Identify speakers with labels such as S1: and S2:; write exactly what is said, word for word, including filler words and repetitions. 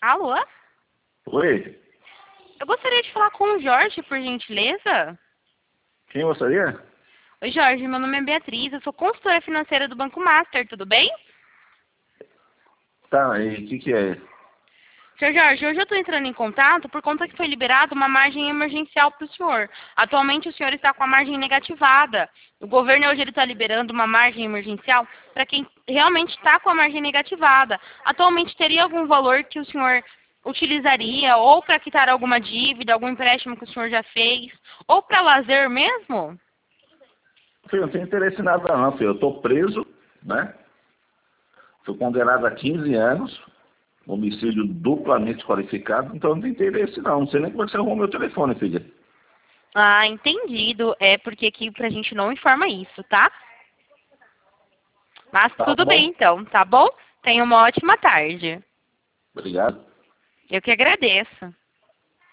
S1: Alô?
S2: Oi,
S1: Eu gostaria de falar com o Jorge, por gentileza.
S2: quem gostaria?
S1: Oi, Jorge, meu nome é Beatriz, eu sou consultora financeira do Banco Master, tudo bem?
S2: Tá, e o que que é?
S1: Senhor Jorge, hoje eu estou entrando em contato por conta que foi liberada uma margem emergencial para o senhor. Atualmente o senhor está com a margem negativada. O governo hoje está liberando uma margem emergencial para quem realmente está com a margem negativada. Atualmente teria algum valor que o senhor utilizaria ou para quitar alguma dívida, algum empréstimo que o senhor já fez, ou para lazer mesmo?
S2: Filho, eu não tenho interesse em nada não, filho. Eu tô preso, né? Fui condenado a quinze anos, homicídio duplamente qualificado, então eu não tenho interesse não. Não sei nem como é que você arrumou meu telefone, filha.
S1: Ah, entendido. É porque aqui pra gente não informa isso, tá? Mas
S2: Tá
S1: tudo bem
S2: bom?
S1: então, tá bom? Tenha uma ótima tarde.
S2: Obrigado.
S1: Eu que agradeço.